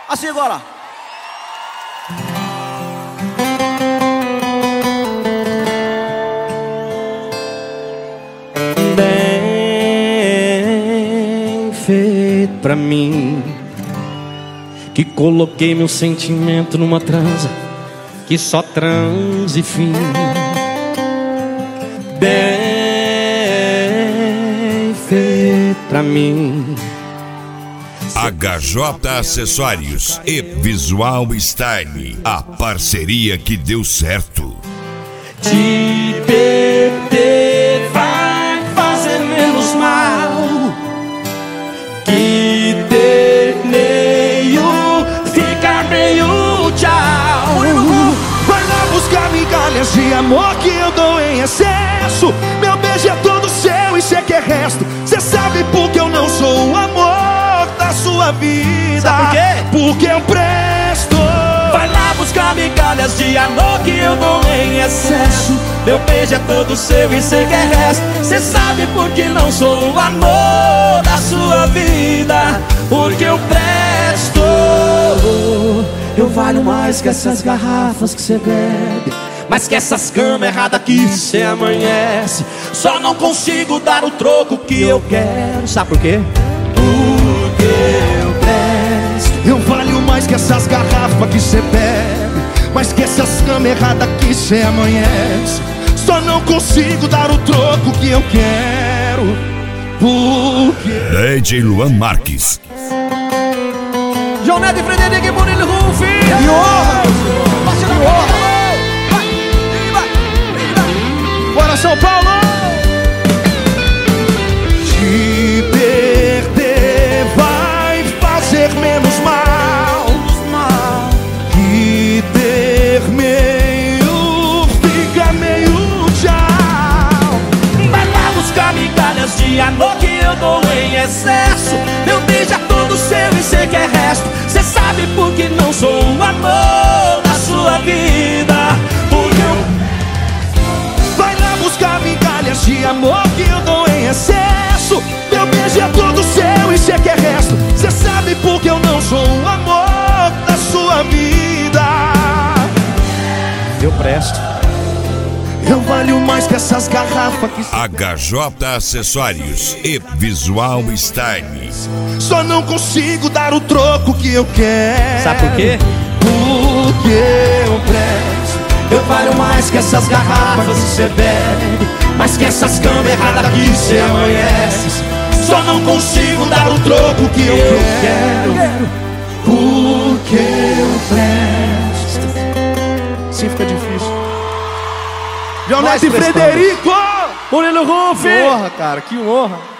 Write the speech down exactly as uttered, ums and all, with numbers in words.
Assim agora. Bem feito pra mim, que coloquei meu sentimento numa transa, que só transe fim. Bem feito pra mim. H J Acessórios e Visual Style, a parceria que deu certo. Te perder vai fazer menos mal que ter meio, ficar meio tchau. Vai lá buscar migalhas de amor que eu dou em excesso. Meu beijo é todo seu e cê quer resto. Cê sabe por que eu não sou o amor da sua vida. Sabe por quê? Porque eu presto. Vai lá buscar migalhas de amor que eu dou em excesso. Meu beijo é todo seu e cê quer resto. Cê sabe por que não sou o amor da sua vida. Porque eu presto. Eu valho mais que essas garrafas que cê bebe, mais que essas camas erradas que cê amanhece. Só não consigo dar o troco que eu quero. Sabe por quê? Porque eu presto. Eu valho mais que essas garrafas que cê bebe, mais que essas camas erradas que cê amanhece. Só não consigo dar o troco que eu quero. Porque D J Luan Marques. João Neto e Frederico e Murilo Rufo. que honra! Parceiro Que honra! Vai, vai, vai. Bora São Paulo! Te perder vai fazer menos mal que ter meio, fica meio tchau. Vai lá buscar migalhas de amor que eu dou em excesso. Meu beijo é todo seu e cê quer resto. Cê sabe por que não sou o amor da sua vida. Porque eu... Vai lá buscar migalhas de amor que eu dou em excesso. Meu beijo é todo seu e cê quer resto. Cê sabe por que eu não sou o amor da sua vida. eu presto. Eu valho mais que essas garrafas que H J Acessórios e Visual Style. só não consigo dar o troco que eu quero. Sabe por quê? Porque eu presto. Eu valho mais que essas garrafas que cê bebe, mais que essas camas erradas que cê amanhece. Só não consigo dar o troco que eu, eu quero. quero. Porque eu presto. Sim, fica difícil. João Neto e Frederico! Murilo Rufo. Que honra, cara, que honra.